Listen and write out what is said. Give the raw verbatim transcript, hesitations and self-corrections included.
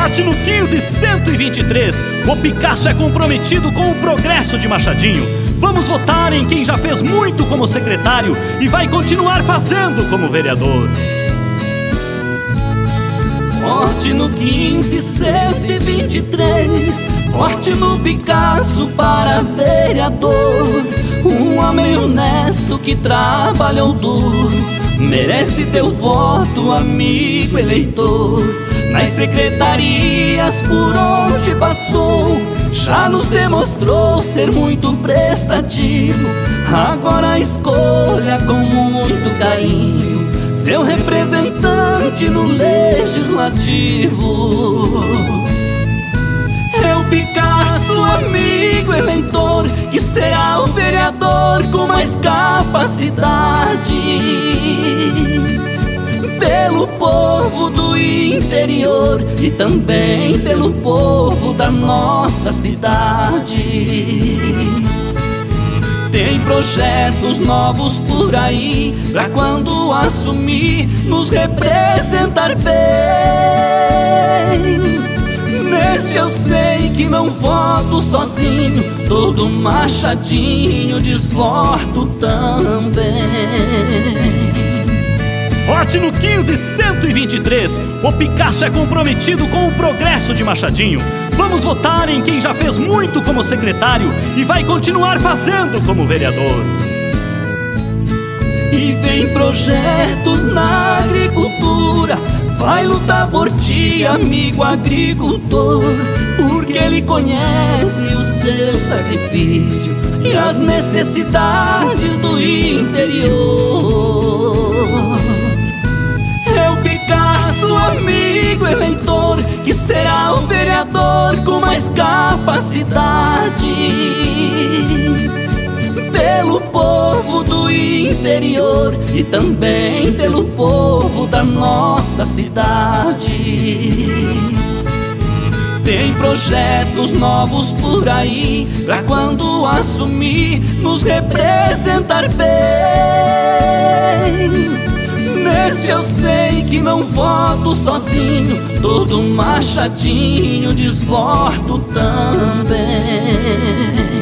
Vote no quinze cento e vinte e três. O Picasso é comprometido com o progresso de Machadinho. Vamos votar em quem já fez muito como secretário e vai continuar fazendo como vereador. Vote no quinze cento e vinte e três. Vote no Picasso para vereador. Um homem honesto que trabalhou duro, merece teu voto, amigo eleitor. Nas secretarias por onde passou, já nos demonstrou ser muito prestativo. Agora escolha com muito carinho seu representante no legislativo. É o Picasso, amigo eleitor, que será o vereador com mais capacidade. Pelo povo do interior e também pelo povo da nossa cidade. Tem projetos novos por aí pra quando assumir nos representar bem. Neste eu sei que não voto sozinho, todo machadinho desvoto também. Vote no quinze cento e vinte e três. O Picasso é comprometido com o progresso de Machadinho. Vamos votar em quem já fez muito como secretário e vai continuar fazendo como vereador. E vem projetos na agricultura, vai lutar por ti, amigo agricultor, porque ele conhece o seu sacrifício e as necessidades do interior. É o Picasso, amigo eleitor, que será o vereador com mais capacidade. Pelo povo do interior e também pelo povo da nossa cidade. Tem projetos novos por aí pra quando assumir nos representar bem. Neste eu sei que não voto sozinho, todo machadinho desvoto também.